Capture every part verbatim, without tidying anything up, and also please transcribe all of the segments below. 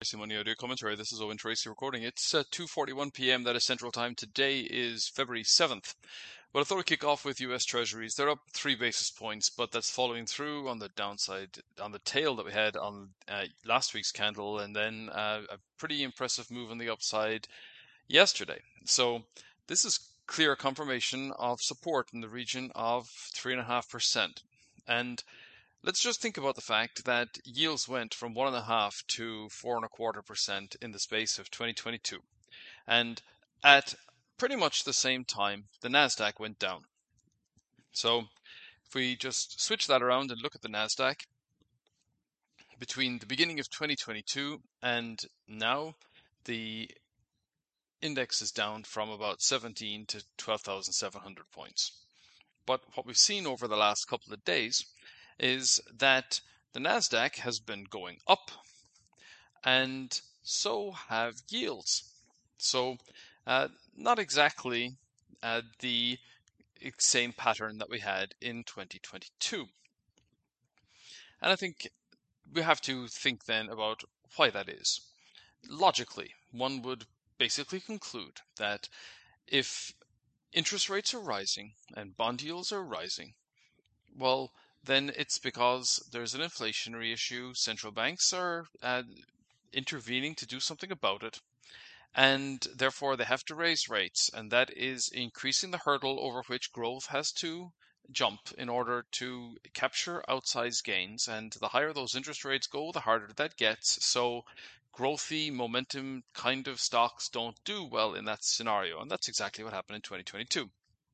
Tracy Money Audio Commentary. This is Owen Tracy recording. It's uh, two forty-one p m That is Central Time. Today is February seventh. Well, I thought I'd kick off with U S Treasuries. They're up three basis points, but that's following through on the downside, on the tail that we had on uh, last week's candle, and then uh, a pretty impressive move on the upside yesterday. So this is clear confirmation of support in the region of three point five percent. And let's just think about the fact that yields went from one and a half to four and a quarter percent in the space of twenty twenty-two, and at pretty much the same time, the Nasdaq went down. So, if we just switch that around and look at the Nasdaq, between the beginning of twenty twenty-two and now, the index is down from about seventeen to twelve thousand seven hundred points. But what we've seen over the last couple of days is that the Nasdaq has been going up, and so have yields. So uh, not exactly uh, the same pattern that we had in twenty twenty-two. And I think we have to think then about why that is. Logically, one would basically conclude that if interest rates are rising and bond yields are rising, well, then it's because there's an inflationary issue. Central banks are uh, intervening to do something about it, and therefore they have to raise rates, and that is increasing the hurdle over which growth has to jump in order to capture outsized gains. And the higher those interest rates go, the harder that gets. So growthy, momentum kind of stocks don't do well in that scenario, and that's exactly what happened in twenty twenty-two.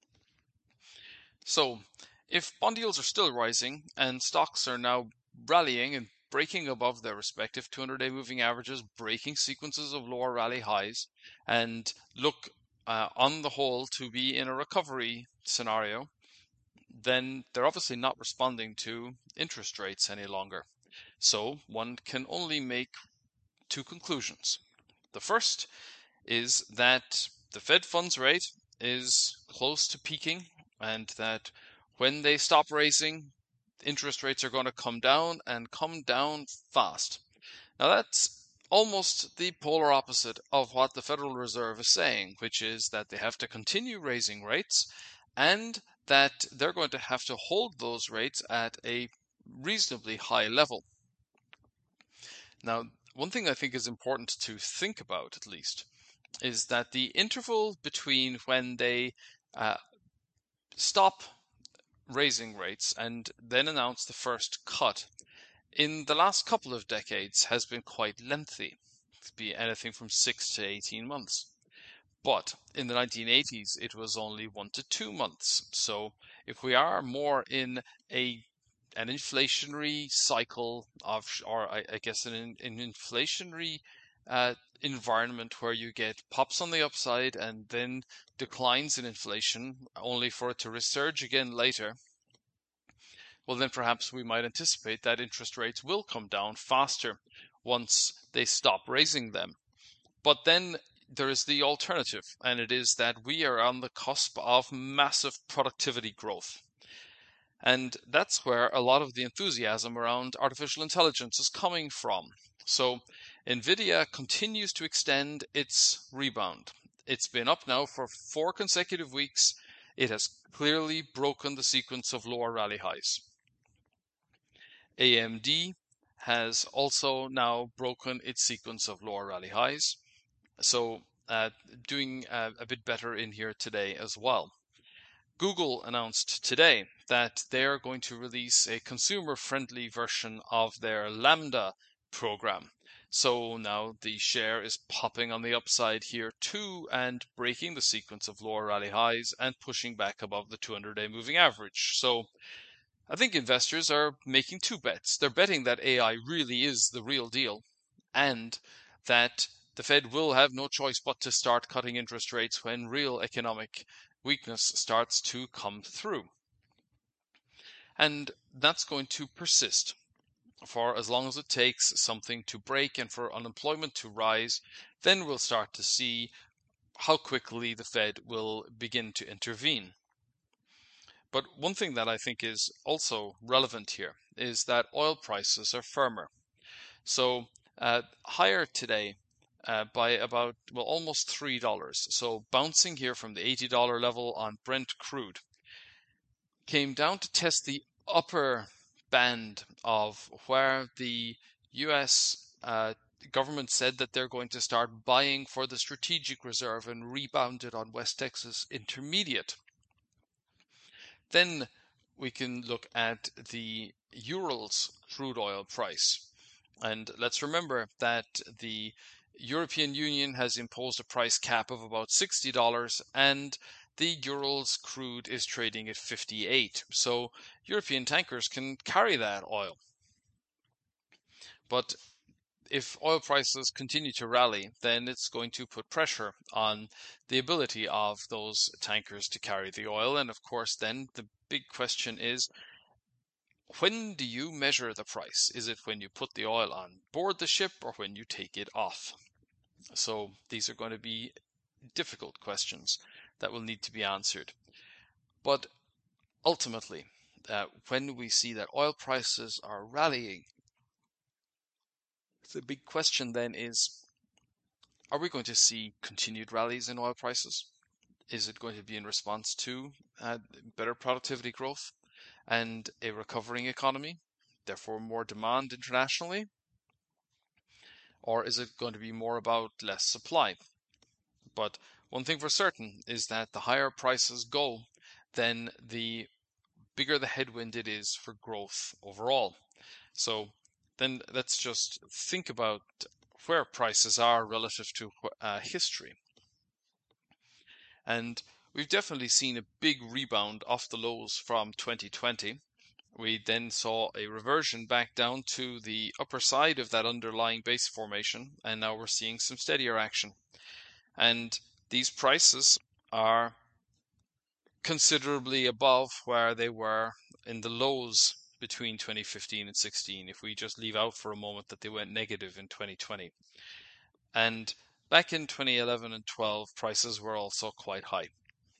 So if bond yields are still rising and stocks are now rallying and breaking above their respective two hundred day moving averages, breaking sequences of lower rally highs, and look uh, on the whole to be in a recovery scenario, then they're obviously not responding to interest rates any longer. So one can only make two conclusions. The first is that the Fed funds rate is close to peaking, and that when they stop raising, interest rates are going to come down and come down fast. Now that's almost the polar opposite of what the Federal Reserve is saying, which is that they have to continue raising rates and that they're going to have to hold those rates at a reasonably high level. Now, one thing I think is important to think about, at least, is that the interval between when they uh, stop raising rates and then announce the first cut in the last couple of decades has been quite lengthy. It could be anything from six to eighteen months. But in the nineteen eighties, it was only one to two months. So if we are more in a an inflationary cycle of, or I, I guess an, an inflationary uh, environment where you get pops on the upside and then declines in inflation only for it to resurge again later, well then perhaps we might anticipate that interest rates will come down faster once they stop raising them. But then there is the alternative, and it is that we are on the cusp of massive productivity growth. And that's where a lot of the enthusiasm around artificial intelligence is coming from. So NVIDIA continues to extend its rebound. It's been up now for four consecutive weeks. It has clearly broken the sequence of lower rally highs. A M D has also now broken its sequence of lower rally highs. So uh, doing uh, a bit better in here today as well. Google announced today that they're going to release a consumer-friendly version of their Lambda program. So now the share is popping on the upside here too and breaking the sequence of lower rally highs and pushing back above the two hundred day moving average. So I think investors are making two bets. They're betting that A I really is the real deal and that the Fed will have no choice but to start cutting interest rates when real economic weakness starts to come through. And that's going to persist for as long as it takes something to break and for unemployment to rise. Then we'll start to see how quickly the Fed will begin to intervene. But one thing that I think is also relevant here is that oil prices are firmer. So uh, higher today uh, by about, well, almost three dollars. So bouncing here from the eighty dollar level on Brent crude. Came down to test the upper band of where the U S uh, government said that they're going to start buying for the strategic reserve and rebounded on West Texas Intermediate. Then we can look at the Urals crude oil price. And let's remember that the European Union has imposed a price cap of about sixty dollars and the Urals crude is trading at fifty-eight. So European tankers can carry that oil. But if oil prices continue to rally, then it's going to put pressure on the ability of those tankers to carry the oil. And of course, then the big question is, when do you measure the price? Is it when you put the oil on board the ship or when you take it off? So these are going to be difficult questions that will need to be answered. But ultimately, uh, when we see that oil prices are rallying, the big question then is, are we going to see continued rallies in oil prices? Is it going to be in response to uh, better productivity growth and a recovering economy, therefore more demand internationally? Or is it going to be more about less supply? But one thing for certain is that the higher prices go, then the bigger the headwind it is for growth overall. So then let's just think about where prices are relative to uh, history. And we've definitely seen a big rebound off the lows from twenty twenty. We then saw a reversion back down to the upper side of that underlying base formation, and now we're seeing some steadier action. And these prices are considerably above where they were in the lows between twenty fifteen and sixteen, if we just leave out for a moment that they went negative in twenty twenty. And back in twenty eleven and twelve, prices were also quite high.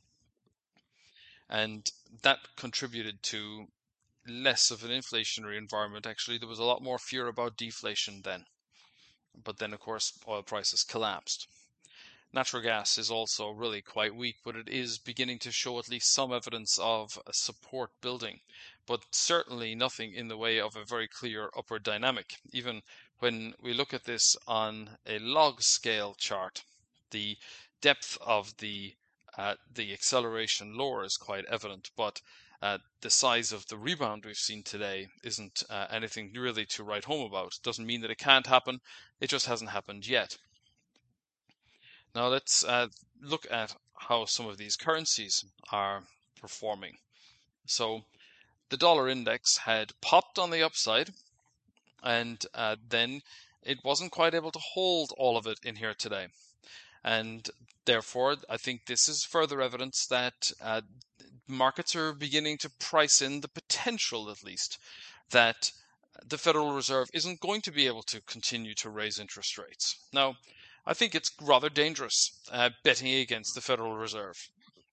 And that contributed to less of an inflationary environment. Actually, there was a lot more fear about deflation then. But then, of course, oil prices collapsed. Natural gas is also really quite weak, but it is beginning to show at least some evidence of support building, but certainly nothing in the way of a very clear upward dynamic. Even when we look at this on a log scale chart, the depth of the uh, the acceleration lower is quite evident, but uh, the size of the rebound we've seen today isn't uh, anything really to write home about. It doesn't mean that it can't happen, it just hasn't happened yet. Now let's uh, look at how some of these currencies are performing. So the dollar index had popped on the upside, and uh, then it wasn't quite able to hold all of it in here today. And therefore, I think this is further evidence that uh, markets are beginning to price in the potential, at least, that the Federal Reserve isn't going to be able to continue to raise interest rates. Now, I think it's rather dangerous uh, betting against the Federal Reserve.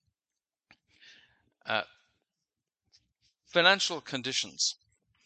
Uh, financial conditions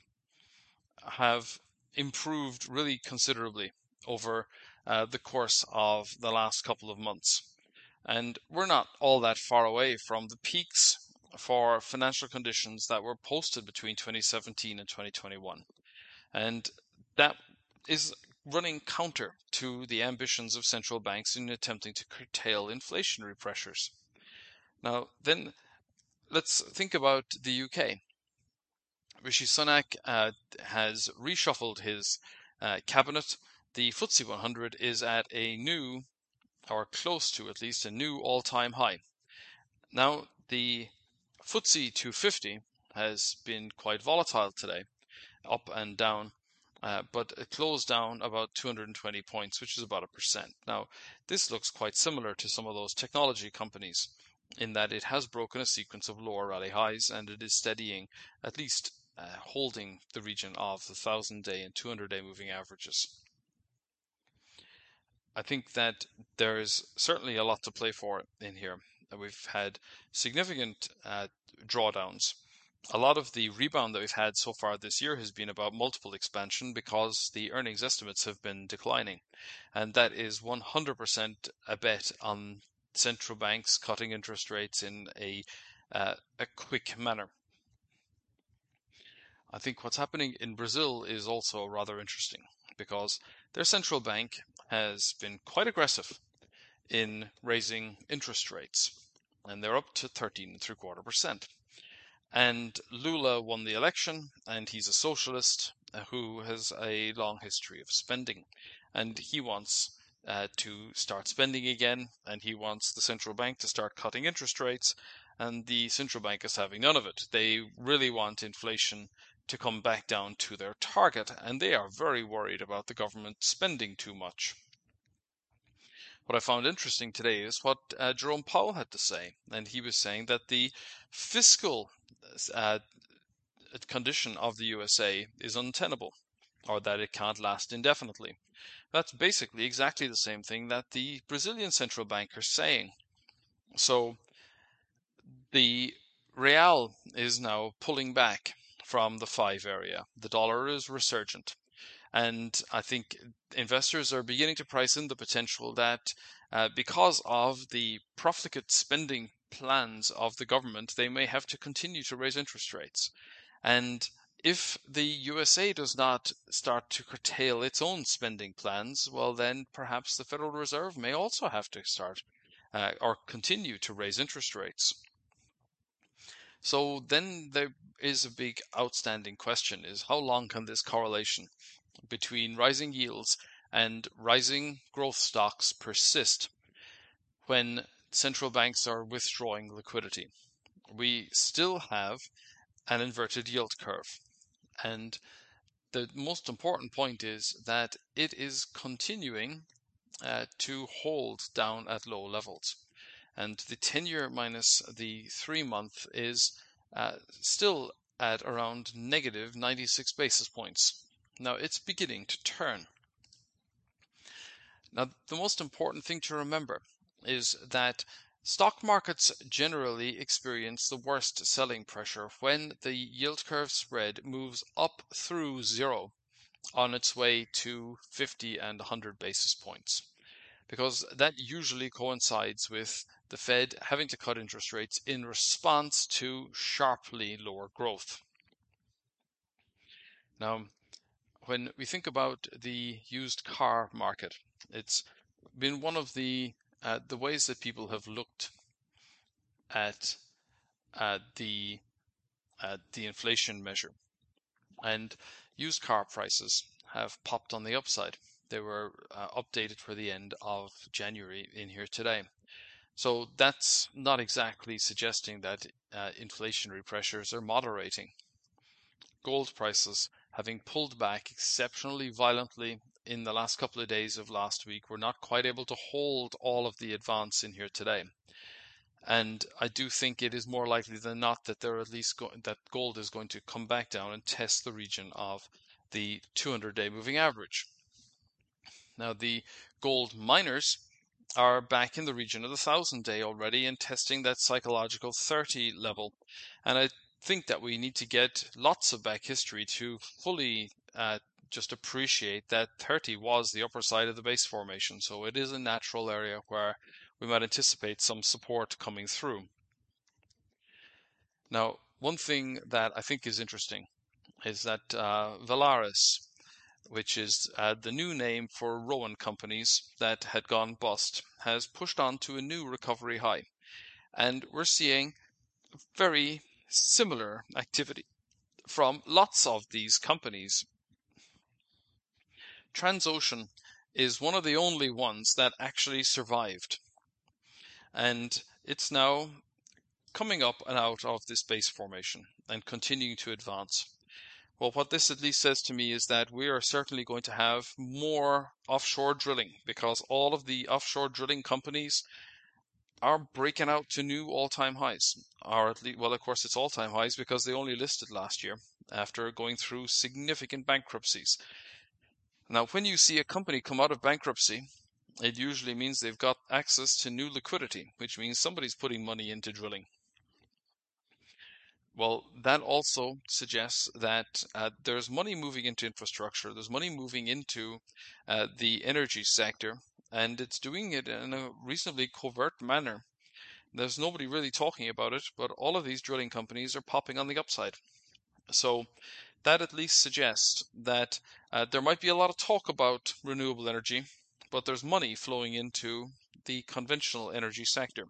have improved really considerably over uh, the course of the last couple of months. And we're not all that far away from the peaks for financial conditions that were posted between twenty seventeen and twenty twenty-one. And that is running counter to the ambitions of central banks in attempting to curtail inflationary pressures. Now, then let's think about the U K. Rishi Sunak uh, has reshuffled his uh, cabinet. The F T S E one hundred is at a new, or close to at least, a new all-time high. Now, the F T S E two fifty has been quite volatile today, up and down, uh, but it closed down about two hundred twenty points, which is about a percent. Now, this looks quite similar to some of those technology companies in that it has broken a sequence of lower rally highs and it is steadying, at least uh, holding the region of the one thousand day and two hundred day moving averages. I think that there is certainly a lot to play for in here. We've had significant uh, drawdowns a lot of the rebound that we've had so far this year has been about multiple expansion because the earnings estimates have been declining. And that is one hundred percent a bet on central banks cutting interest rates in a, uh, a quick manner. I think what's happening in Brazil is also rather interesting because their central bank has been quite aggressive in raising interest rates, and they're up to thirteen and three quarter percent. And Lula won the election, and he's a socialist uh, who has a long history of spending. And he wants uh, to start spending again, and he wants the central bank to start cutting interest rates, and the central bank is having none of it. They really want inflation to come back down to their target, and they are very worried about the government spending too much. What I found interesting today is what uh, Jerome Powell had to say, and he was saying that the fiscal uh, condition of the U S A is untenable, or that it can't last indefinitely. That's basically exactly the same thing that the Brazilian central bank are saying. So the real is now pulling back from the five area. The dollar is resurgent. And I think investors are beginning to price in the potential that uh, because of the profligate spending plans of the government, they may have to continue to raise interest rates. And if the U S A does not start to curtail its own spending plans, well, then perhaps the Federal Reserve may also have to start uh, or continue to raise interest rates. So then there is a big outstanding question: is how long can this correlation between rising yields and rising growth stocks persist when central banks are withdrawing liquidity? We still have an inverted yield curve, and the most important point is that it is continuing uh, to hold down at low levels, and the ten year minus the three month is uh, still at around negative ninety-six basis points. Now it's beginning to turn. Now, the most important thing to remember is that stock markets generally experience the worst selling pressure when the yield curve spread moves up through zero on its way to fifty and one hundred basis points, because that usually coincides with the Fed having to cut interest rates in response to sharply lower growth. Now, when we think about the used car market, it's been one of the uh, the ways that people have looked at uh, the uh, the inflation measure, and used car prices have popped on the upside. They were uh, updated for the end of January in here today. So that's not exactly suggesting that uh, inflationary pressures are moderating. Gold prices, having pulled back exceptionally violently in the last couple of days of last week, were not quite able to hold all of the advance in here today. And I do think it is more likely than not that they're at least go- that gold is going to come back down and test the region of the two hundred day moving average. Now, the gold miners are back in the region of the one thousand day already and testing that psychological thirty level. And I think that we need to get lots of back history to fully uh, just appreciate that thirty was the upper side of the base formation. So it is a natural area where we might anticipate some support coming through. Now, one thing that I think is interesting is that uh, Valaris, which is uh, the new name for Rowan companies that had gone bust, has pushed on to a new recovery high. And we're seeing very similar activity from lots of these companies. Transocean is one of the only ones that actually survived. And it's now coming up and out of this base formation and continuing to advance. Well, what this at least says to me is that we are certainly going to have more offshore drilling, because all of the offshore drilling companies are breaking out to new all-time highs. Or at least, well, of course, it's all-time highs because they only listed last year after going through significant bankruptcies. Now, when you see a company come out of bankruptcy, it usually means they've got access to new liquidity, which means somebody's putting money into drilling. Well, that also suggests that uh, there's money moving into infrastructure, there's money moving into uh, the energy sector, and it's doing it in a reasonably covert manner. There's nobody really talking about it, but all of these drilling companies are popping on the upside. So that at least suggests that uh, there might be a lot of talk about renewable energy, but there's money flowing into the conventional energy sector.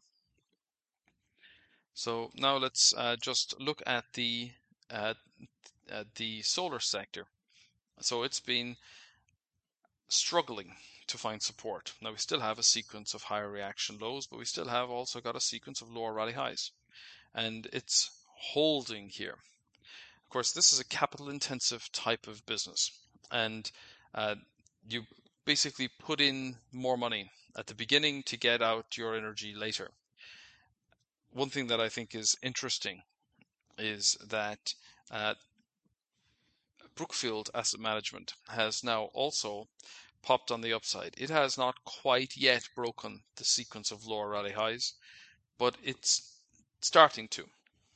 So now let's uh, just look at the uh, uh, the solar sector. So it's been struggling to find support. Now we still have a sequence of higher reaction lows, but we still have also got a sequence of lower rally highs, and it's holding here. Of course, this is a capital intensive type of business, and uh, you basically put in more money at the beginning to get out your energy later. One thing that I think is interesting is that uh, Brookfield Asset Management has now also popped on the upside. It has not quite yet broken the sequence of lower rally highs, but it's starting to.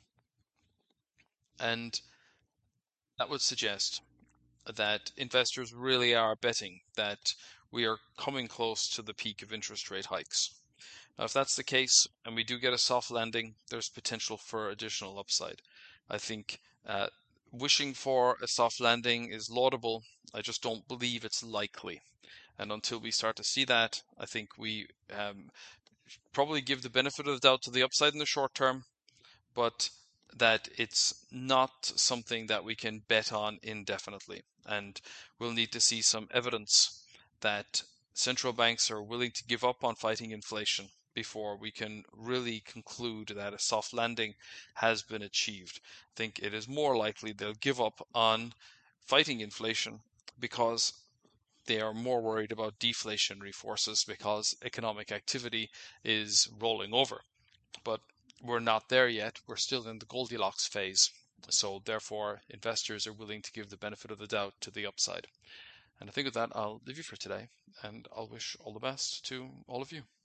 And that would suggest that investors really are betting that we are coming close to the peak of interest rate hikes. Now, if that's the case and we do get a soft landing, there's potential for additional upside. I think uh, wishing for a soft landing is laudable. I just don't believe it's likely. And until we start to see that, I think we um, probably give the benefit of the doubt to the upside in the short term, but that it's not something that we can bet on indefinitely. And we'll need to see some evidence that central banks are willing to give up on fighting inflation before we can really conclude that a soft landing has been achieved. I think it is more likely they'll give up on fighting inflation because they are more worried about deflationary forces because economic activity is rolling over. But we're not there yet. We're still in the Goldilocks phase. So therefore, investors are willing to give the benefit of the doubt to the upside. And I think with that, I'll leave you for today, and I'll wish all the best to all of you.